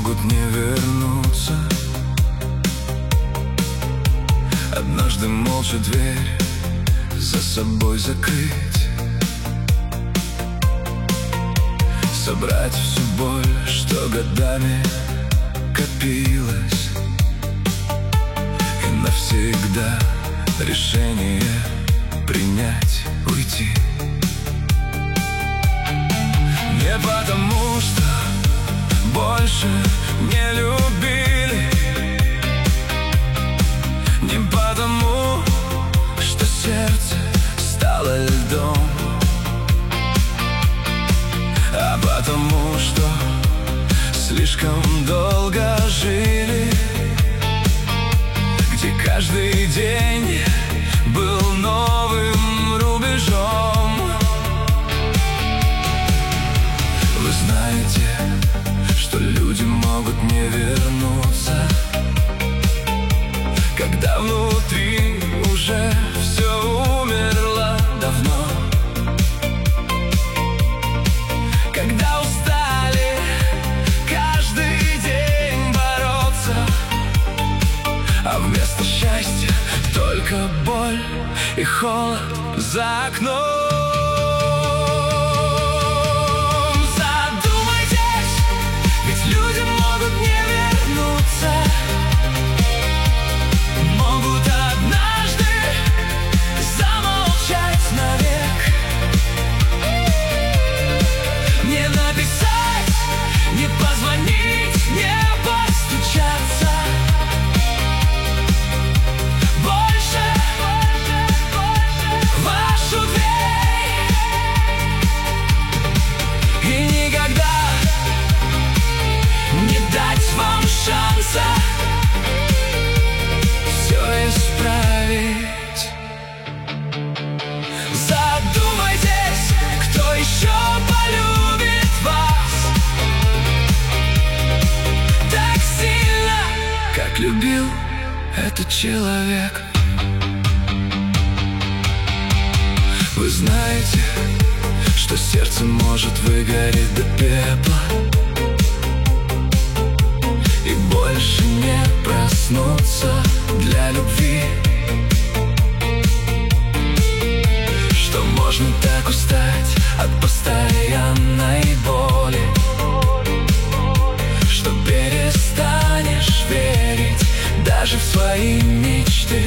могут не вернуться. Однажды молча дверь за собой закрыть, собрать всю боль, что годами копилась, и навсегда решение принять, уйти. Не потому, что больше не любили, не потому, что сердце стало льдом, а потому, что слишком долго жили, где каждый день был новым рубежом. Вы знаете, что люди могут не вернуться, когда внутри уже все умерло давно, когда устали каждый день бороться, а вместо счастья только боль и холод за окном. Любил этот человек. Вы знаете, что сердце может выгореть до пепла и больше не проснуться для любви, что можно так устать от постоянной боли, что перестанешь верить даже в свои мечты,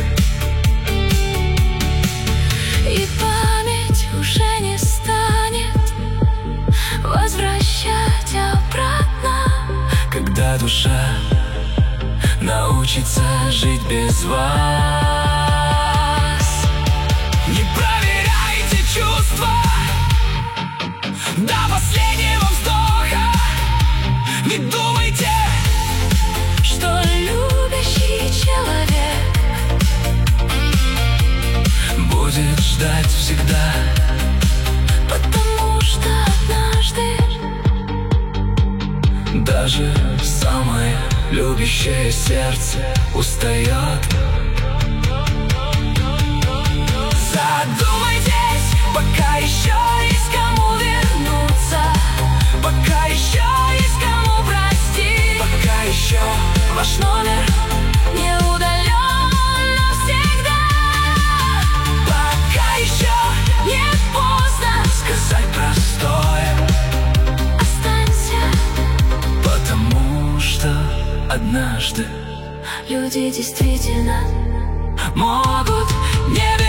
и память уже не станет возвращать обратно, когда душа научится жить без вас. Не проверяйте чувства до последнего вздоха, не думайте, что любящий человек будет ждать всегда, потому что однажды даже самое любящее сердце устает. Задумайтесь, пока еще есть кому вернуться, пока еще есть кому простить, пока еще ваш номер не удален навсегда, пока еще не поздно сказать простое, останься, потому что однажды люди действительно могут не вернуться.